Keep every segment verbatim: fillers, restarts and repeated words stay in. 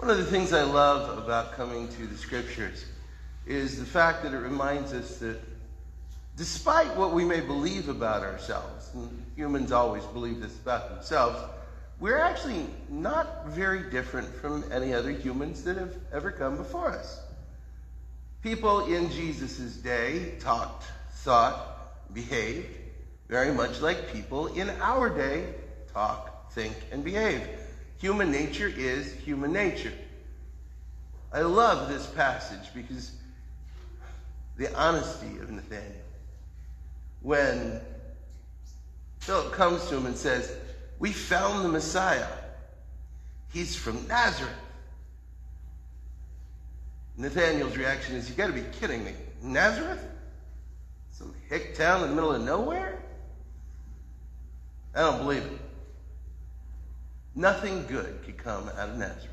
One of the things I love about coming to the Scriptures is the fact that it reminds us that despite what we may believe about ourselves, and humans always believe this about themselves, we're actually not very different from any other humans that have ever come before us. People in Jesus' day talked, thought, behaved very much like people in our day talk, think, and behave. Human nature is human nature. I love this passage because the honesty of Nathanael. When Philip comes to him and says, "We found the Messiah. He's from Nazareth." Nathanael's reaction is, "You got to be kidding me. Nazareth? Some hick town in the middle of nowhere? I don't believe it. Nothing good could come out of Nazareth."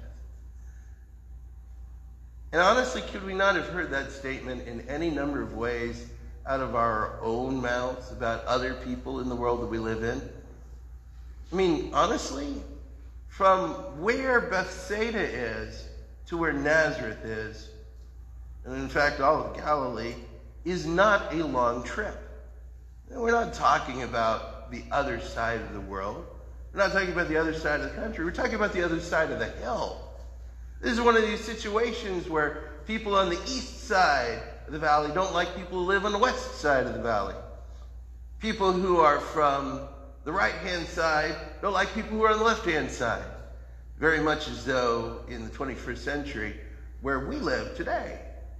And honestly, could we not have heard that statement in any number of ways out of our own mouths about other people in the world that we live in? I mean, honestly, from where Bethsaida is to where Nazareth is, and in fact all of Galilee, is not a long trip. And we're not talking about the other side of the world. We're not talking about the other side of the country. We're talking about the other side of the hill. This is one of these situations where people on the east side of the valley don't like people who live on the west side of the valley. People who are from the right-hand side don't like people who are on the left-hand side. Very much as though in the twenty-first century, where we live today,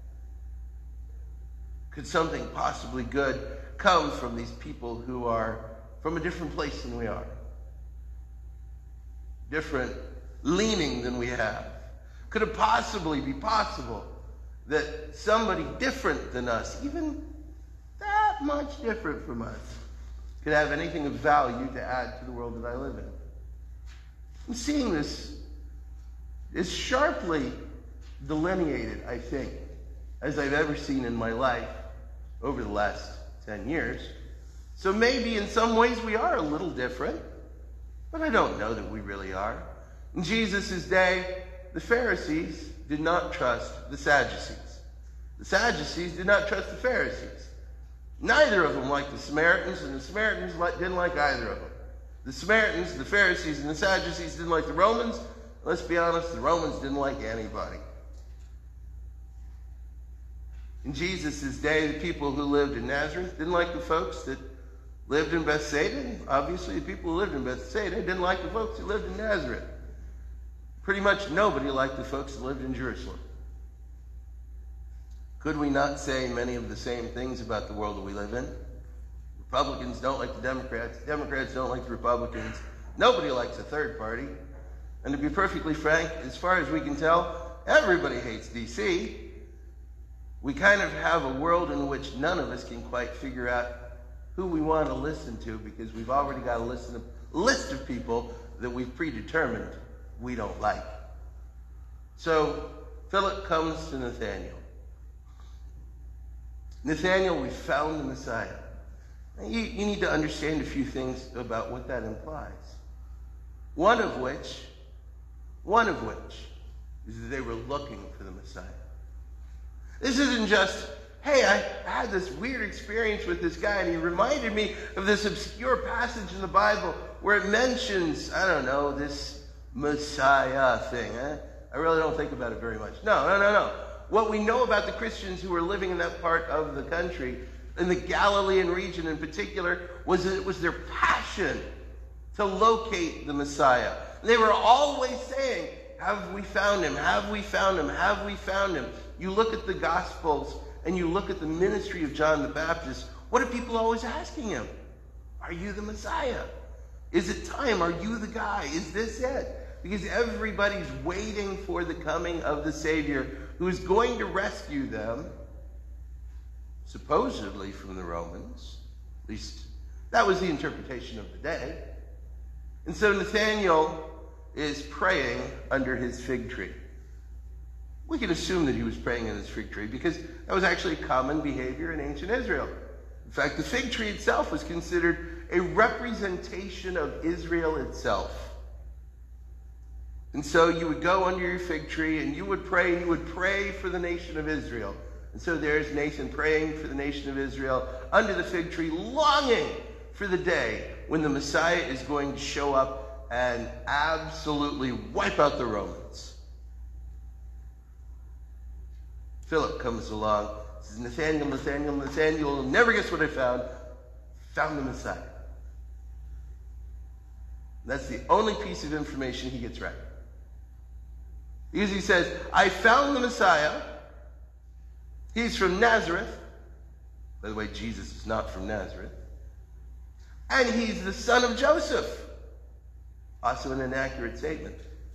could something possibly good come from these people who are from a different place than we are? Different leaning than we have? Could it possibly be possible that somebody different than us, even that much different from us, could have anything of value to add to the world that I live in? I'm seeing this as sharply delineated, I think, as I've ever seen in my life over the last ten years. So maybe in some ways we are a little different, but I don't know that we really are. In Jesus' day, the Pharisees did not trust the Sadducees. The Sadducees did not trust the Pharisees. Neither of them liked the Samaritans, and the Samaritans didn't like either of them. The Samaritans, the Pharisees, and the Sadducees didn't like the Romans. Let's be honest, the Romans didn't like anybody. In Jesus' day, the people who lived in Nazareth didn't like the folks that lived in Bethsaida. Obviously, the people who lived in Bethsaida didn't like the folks who lived in Nazareth. Pretty much nobody liked the folks that lived in Jerusalem. Could we not say many of the same things about the world that we live in? Republicans don't like the Democrats. Democrats don't like the Republicans. Nobody likes a third party. And to be perfectly frank, as far as we can tell, everybody hates D C. We kind of have a world in which none of us can quite figure out who we want to listen to, because we've already got a list of, list of people that we've predetermined we don't like. So Philip comes to Nathanael. Nathanael, we found the Messiah. You, you need to understand a few things about what that implies. One of which, one of which is that they were looking for the Messiah. This isn't just, hey, I had this weird experience with this guy, and he reminded me of this obscure passage in the Bible where it mentions, I don't know, this Messiah thing. Eh? I really don't think about it very much. No, no, no, no. What we know about the Christians who were living in that part of the country, in the Galilean region in particular, was that it was their passion to locate the Messiah. They were always saying, have we found him? Have we found him? Have we found him? You look at the Gospels and you look at the ministry of John the Baptist, what are people always asking him? Are you the Messiah? Is it time? Are you the guy? Is this it? Because everybody's waiting for the coming of the Savior who is going to rescue them, supposedly from the Romans. At least that was the interpretation of the day. And so Nathanael is praying under his fig tree. We can assume that he was praying in his fig tree because that was actually common behavior in ancient Israel. In fact, the fig tree itself was considered a representation of Israel itself. And so you would go under your fig tree and you would pray, and you would pray for the nation of Israel. And so there's Nathan praying for the nation of Israel under the fig tree, longing for the day when the Messiah is going to show up and absolutely wipe out the Romans. Philip comes along, says, Nathaniel, Nathaniel, Nathaniel, never guess what I found. Found the Messiah. That's the only piece of information he gets right. Because he says, I found the Messiah. He's from Nazareth. By the way, Jesus is not from Nazareth. And he's the son of Joseph. Also an inaccurate statement.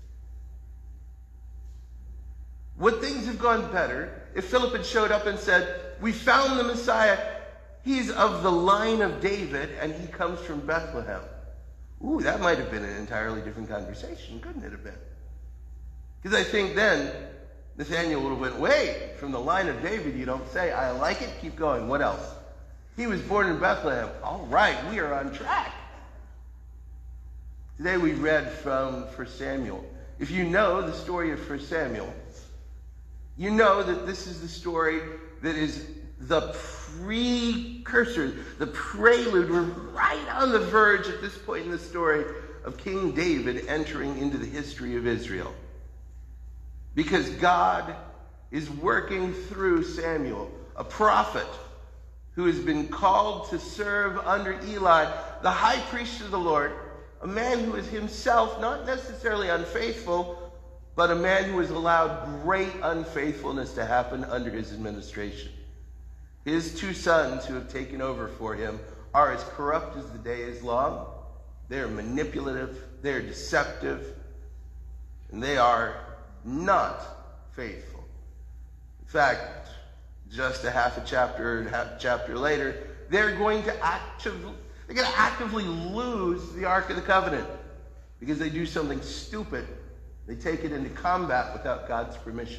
Would things have gone better if Philip had showed up and said, we found the Messiah. He's of the line of David, and he comes from Bethlehem. Ooh, that might have been an entirely different conversation, couldn't it have been? Because I think then Nathaniel would have went, wait, from the line of David, you don't say. I like it, keep going. What else? He was born in Bethlehem. All right, we are on track. Today we read from First Samuel. If you know the story of First Samuel, you know that this is the story that is the precursor, the prelude. We're right on the verge at this point in the story of King David entering into the history of Israel. Because God is working through Samuel, a prophet who has been called to serve under Eli, the high priest of the Lord, a man who is himself not necessarily unfaithful, but a man who has allowed great unfaithfulness to happen under his administration. His two sons who have taken over for him are as corrupt as the day is long. They're manipulative, they're deceptive, and they are not faithful. In fact, just a half a chapter and half a chapter later, they're going to actively, they're going to actively lose the Ark of the Covenant because they do something stupid. They take it into combat without God's permission.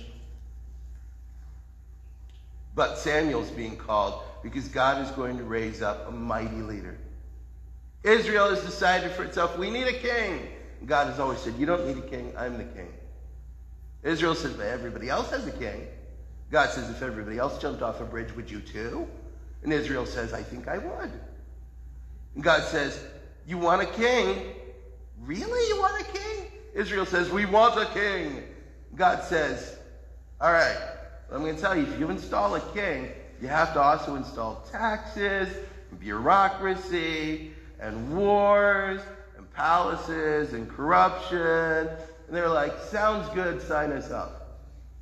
But Samuel's being called because God is going to raise up a mighty leader. Israel has decided for itself, we need a king. And God has always said, you don't need a king, I'm the king. Israel says, but everybody else has a king. God says, if everybody else jumped off a bridge, would you too? And Israel says, I think I would. And God says, you want a king? Really, you want a king? Israel says, we want a king. God says, all right, I'm going to tell you, if you install a king, you have to also install taxes, and bureaucracy, and wars, and palaces, and corruption. And they're like, sounds good, sign us up.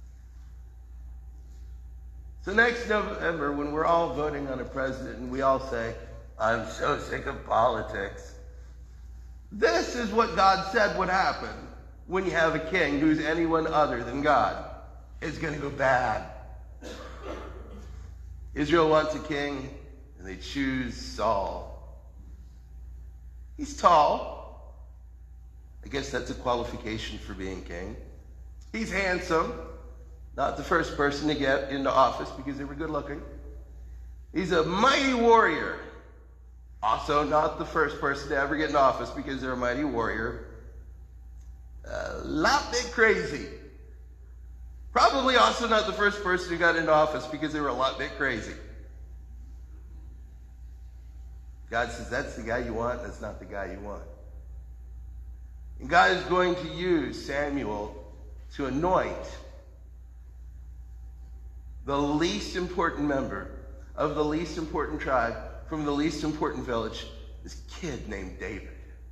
So next November, when we're all voting on a president, and we all say, I'm so sick of politics, this is what God said would happen when you have a king who's anyone other than God. It's going to go bad. Israel wants a king, and they choose Saul. He's tall. I guess that's a qualification for being king. He's handsome. Not the first person to get into office because they were good looking. He's a mighty warrior. Also not the first person to ever get in office because they're a mighty warrior. A lot bit crazy. Probably also not the first person who got into office because they were a lot bit crazy. God says, that's the guy you want, that's not the guy you want. And God is going to use Samuel to anoint the least important member of the least important tribe from the least important village, this kid named David.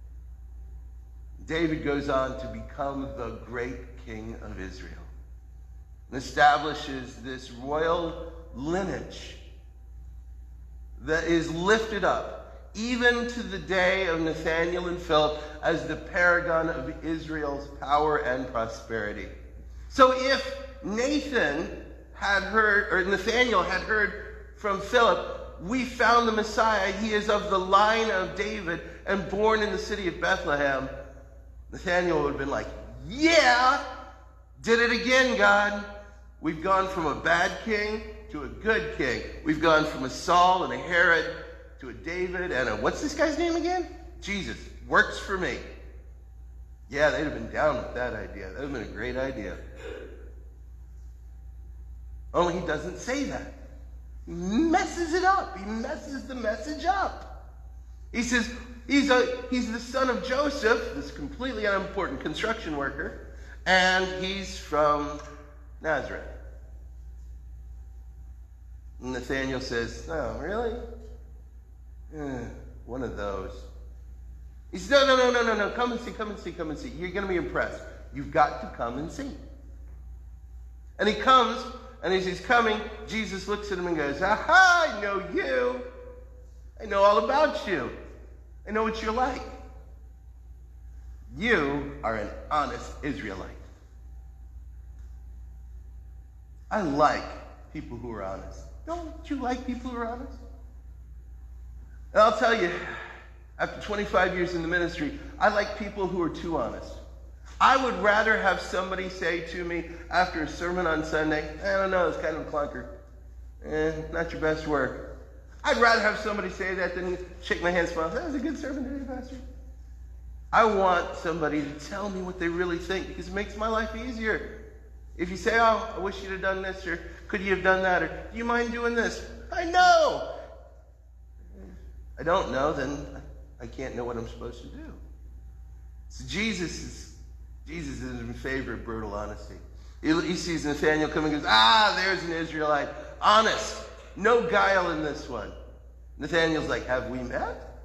David goes on to become the great king of Israel and establishes this royal lineage that is lifted up even to the day of Nathaniel and Philip as the paragon of Israel's power and prosperity. So if Nathan had heard, or Nathaniel had heard from Philip, we found the Messiah, he is of the line of David and born in the city of Bethlehem, Nathaniel would have been like, yeah, did it again, God. We've gone from a bad king to a good king. We've gone from a Saul and a Herod to a David and a, what's this guy's name again? Jesus. Works for me. Yeah, they'd have been down with that idea. That would have been a great idea. Only he doesn't say that. He messes it up. He messes the message up. He says, he's, a, he's the son of Joseph, this completely unimportant construction worker, and he's from Nazareth. And Nathanael says, oh, really? Eh, one of those. He says, no, no, no, no, no, no, come and see, come and see, come and see. You're going to be impressed. You've got to come and see. And he comes, and as he's coming, Jesus looks at him and goes, aha, I know you. I know all about you. I know what you're like. You are an honest Israelite. I like people who are honest. Don't you like people who are honest? And I'll tell you, after twenty-five years in the ministry, I like people who are too honest. I would rather have somebody say to me after a sermon on Sunday, I don't know, it's kind of a clunker. Eh, not your best work. I'd rather have somebody say that than shake my hand and smile. That was a good sermon today, Pastor. I want somebody to tell me what they really think because it makes my life easier. If you say, oh, I wish you'd have done this, or could you have done that, or do you mind doing this? I know. I don't know, then I can't know what I'm supposed to do. So Jesus is, Jesus is in favor of brutal honesty. He, he sees Nathanael coming and goes, ah, there's an Israelite. Honest. No guile in this one. Nathanael's like, have we met?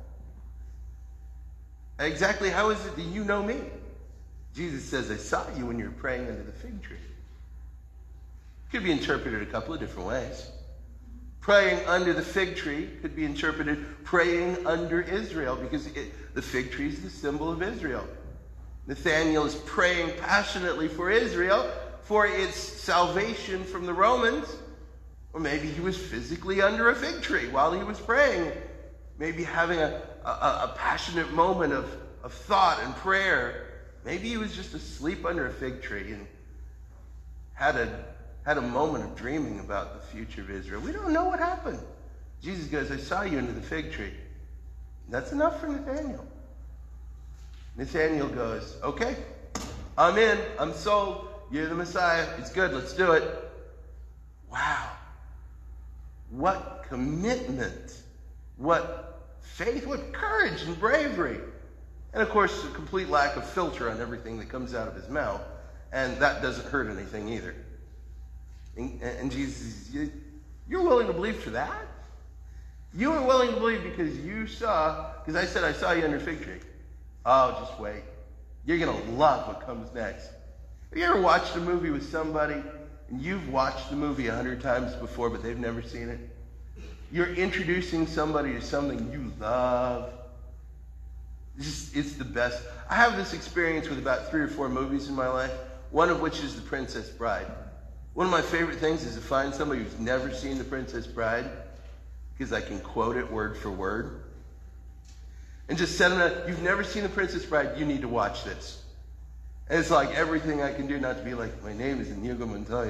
Exactly how is it that you know me? Jesus says, I saw you when you were praying under the fig tree. Could be interpreted a couple of different ways. Praying under the fig tree could be interpreted praying under Israel because it, the fig tree is the symbol of Israel. Nathanael is praying passionately for Israel, for its salvation from the Romans. Or maybe he was physically under a fig tree while he was praying. Maybe having a, a, a passionate moment of, of thought and prayer. Maybe he was just asleep under a fig tree and had a had a moment of dreaming about the future of Israel. We don't know what happened. Jesus goes, I saw you under the fig tree. That's enough for Nathanael. Nathanael goes, okay, I'm in. I'm sold. You're the Messiah. It's good. Let's do it. Wow. What commitment. What faith. What courage and bravery. And of course, a complete lack of filter on everything that comes out of his mouth. And that doesn't hurt anything either. And, and Jesus says, you're willing to believe for that? You were willing to believe because you saw, because I said I saw you under a fig tree. Oh, just wait. You're going to love what comes next. Have you ever watched a movie with somebody, and you've watched the movie a hundred times before, but they've never seen it? You're introducing somebody to something you love. It's, just, it's the best. I have this experience with about three or four movies in my life, one of which is The Princess Bride. One of my favorite things is to find somebody who's never seen The Princess Bride, because I can quote it word for word, and just set them up, you've never seen The Princess Bride, you need to watch this. And it's like everything I can do not to be like, my name is Inigo Montoya.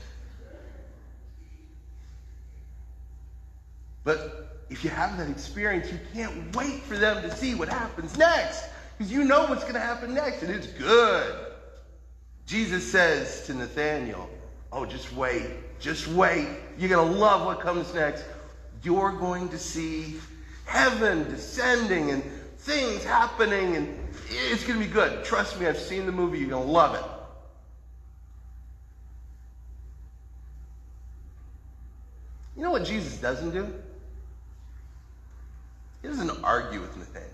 But if you have that experience, you can't wait for them to see what happens next, because you know what's going to happen next, and it's good. Jesus says to Nathanael, oh, just wait. Just wait. You're going to love what comes next. You're going to see heaven descending and things happening, and it's going to be good. Trust me, I've seen the movie. You're going to love it. You know what Jesus doesn't do? He doesn't argue with Nathanael.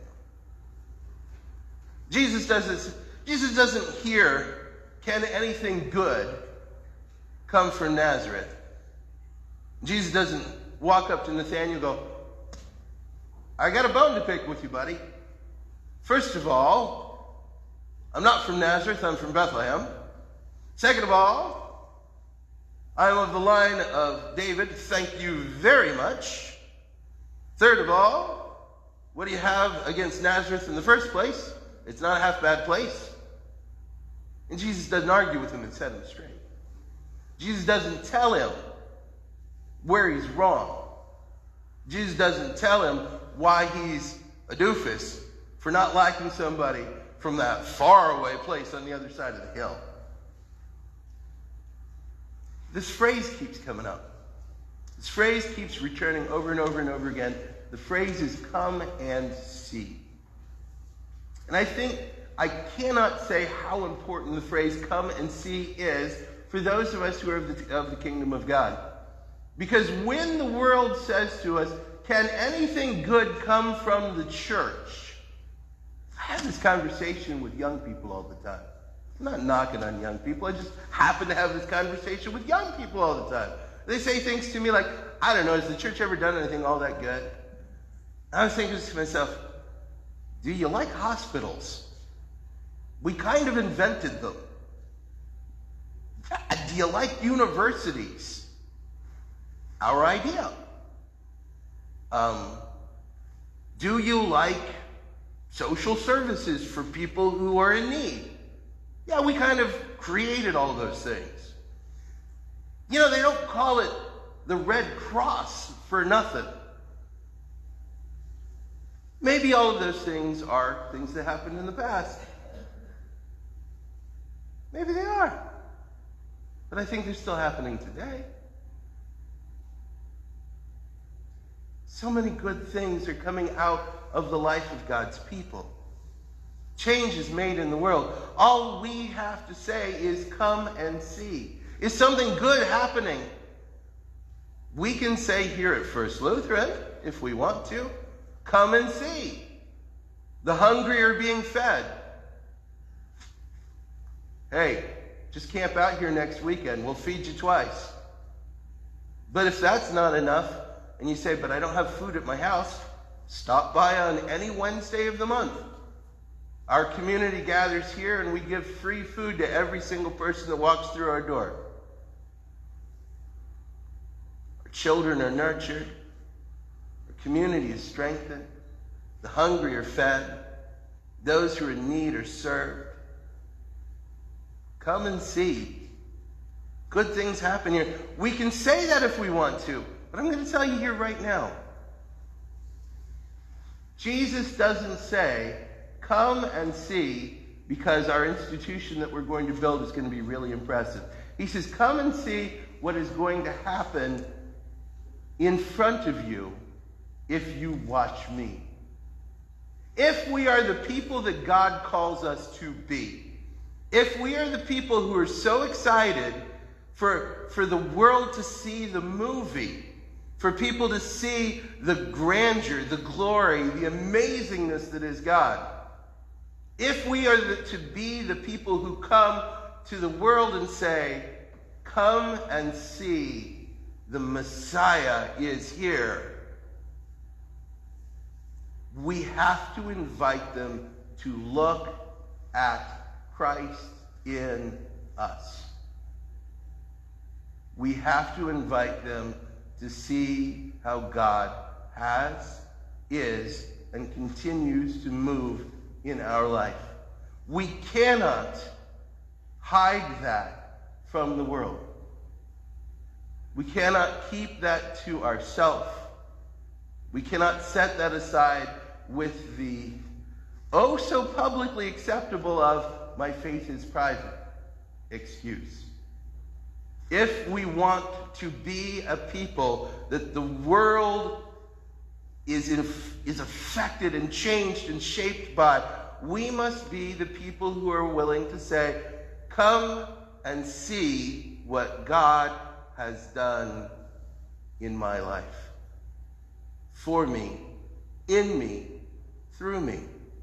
Jesus doesn't, Jesus doesn't hear, can anything good come from Nazareth? Jesus doesn't walk up to Nathanael and go, I got a bone to pick with you, buddy. First of all, I'm not from Nazareth, I'm from Bethlehem. Second of all, I'm of the line of David, thank you very much. Third of all, what do you have against Nazareth in the first place? It's not a half bad place. And Jesus doesn't argue with him and set him straight. Jesus doesn't tell him where he's wrong. Jesus doesn't tell him why he's a doofus for not liking somebody from that faraway place on the other side of the hill. This phrase keeps coming up. This phrase keeps returning over and over and over again. The phrase is come and see. And I think I cannot say how important the phrase come and see is for those of us who are of the, of the kingdom of God. Because when the world says to us, can anything good come from the church? I have this conversation with young people all the time. I'm not knocking on young people. I just happen to have this conversation with young people all the time. They say things to me like, I don't know, has the church ever done anything all that good? I was thinking to myself, do you like hospitals? We kind of invented them. Do you like universities? Our idea. Um, do you like social services for people who are in need? Yeah, we kind of created all those things. You know, they don't call it the Red Cross for nothing. Maybe all of those things are things that happened in the past. Maybe they are. But I think they're still happening today. So many good things are coming out of the life of God's people. Change is made in the world. All we have to say is come and see. Is something good happening? We can say here at First Lutheran, if we want to, come and see. The hungry are being fed. Hey, just camp out here next weekend. We'll feed you twice. But if that's not enough, and you say, but I don't have food at my house, stop by on any Wednesday of the month. Our community gathers here and we give free food to every single person that walks through our door. Our children are nurtured. Our community is strengthened. The hungry are fed. Those who are in need are served. Come and see. Good things happen here. We can say that if we want to, but I'm going to tell you here right now. Jesus doesn't say, come and see because our institution that we're going to build is going to be really impressive. He says, come and see what is going to happen in front of you if you watch me. If we are the people that God calls us to be, if we are the people who are so excited for, for the world to see the movie, for people to see the grandeur, the glory, the amazingness that is God, if we are the, to be the people who come to the world and say, come and see, the Messiah is here, we have to invite them to look at Christ in us. We have to invite them to see how God has, is, and continues to move in our life. We cannot hide that from the world. We cannot keep that to ourselves. We cannot set that aside with the oh so publicly acceptable of my faith is private excuse. If we want to be a people that the world is, in, is affected and changed and shaped by, we must be the people who are willing to say, come and see what God has done in my life. For me, in me, through me.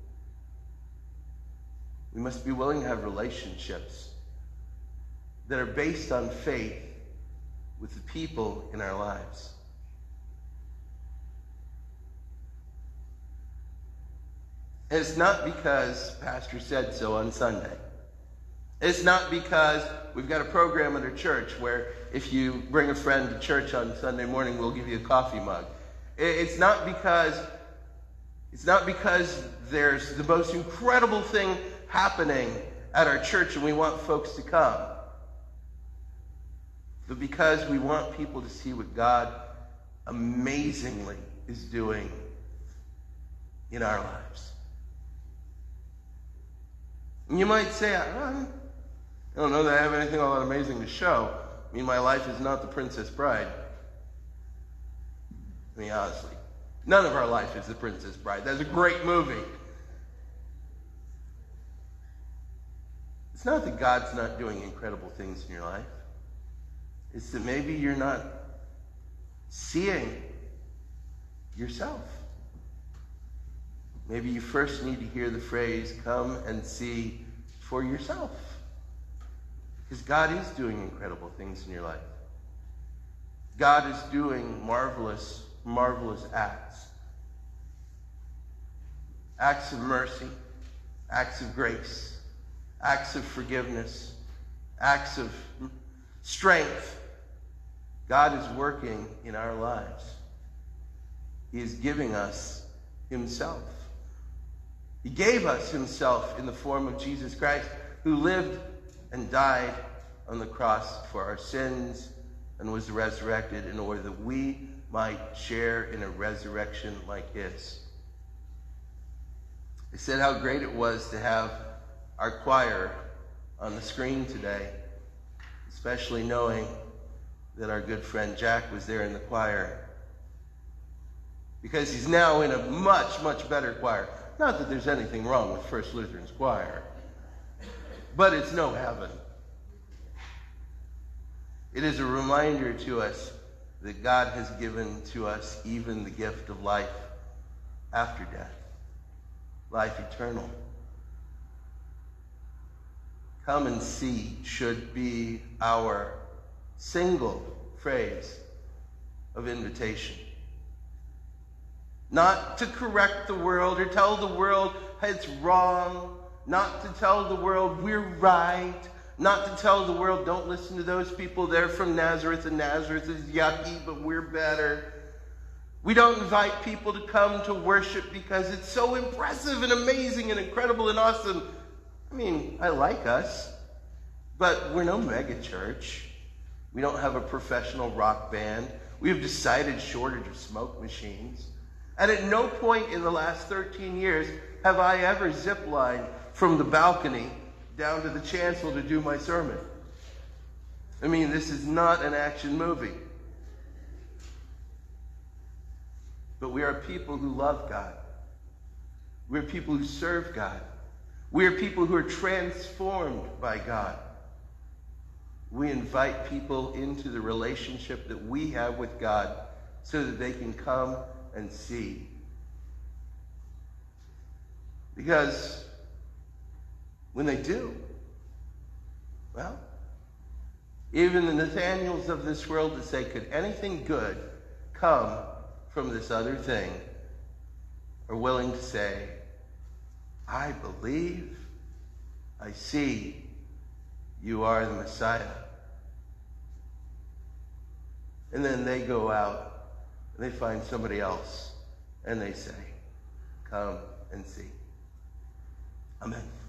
We must be willing to have relationships that are based on faith with the people in our lives. And it's not because Pastor said so on Sunday. It's not because we've got a program at our church where if you bring a friend to church on Sunday morning, we'll give you a coffee mug. It's not because, it's not because there's the most incredible thing happening at our church and we want folks to come. But because we want people to see what God amazingly is doing in our lives. And you might say, I don't know that I have anything all that amazing to show. I mean, my life is not The Princess Bride. I mean, honestly, none of our life is The Princess Bride. That's a great movie. It's not that God's not doing incredible things in your life. It's that maybe you're not seeing yourself. Maybe you first need to hear the phrase, come and see for yourself. Because God is doing incredible things in your life. God is doing marvelous, marvelous acts. Acts of mercy, acts of grace, acts of forgiveness, acts of strength. God is working in our lives. He is giving us himself. He gave us himself in the form of Jesus Christ, who lived and died on the cross for our sins and was resurrected in order that we might share in a resurrection like his. I said how great it was to have our choir on the screen today, especially knowing that our good friend Jack was there in the choir, because he's now in a much, much better choir. Not that there's anything wrong with First Lutheran's choir, but it's no heaven. It is a reminder to us that God has given to us even the gift of life after death, life eternal. Come and see should be our single phrase of invitation. Not to correct the world or tell the world it's wrong, not to tell the world we're right, not to tell the world don't listen to those people, they're from Nazareth and Nazareth is yucky, but we're better. We don't invite people to come to worship because it's so impressive and amazing and incredible and awesome. I mean, I like us, but we're no mega church. We don't have a professional rock band. We have decided shortage of smoke machines. And at no point in the last thirteen years have I ever ziplined from the balcony down to the chancel to do my sermon. I mean, this is not an action movie. But we are people who love God. We're people who serve God. We are people who are transformed by God. We invite people into the relationship that we have with God so that they can come and see. Because when they do, well, even the Nathaniels of this world that say, could anything good come from this other thing, are willing to say, I believe, I see, you are the Messiah. And then they go out and they find somebody else and they say, come and see. Amen.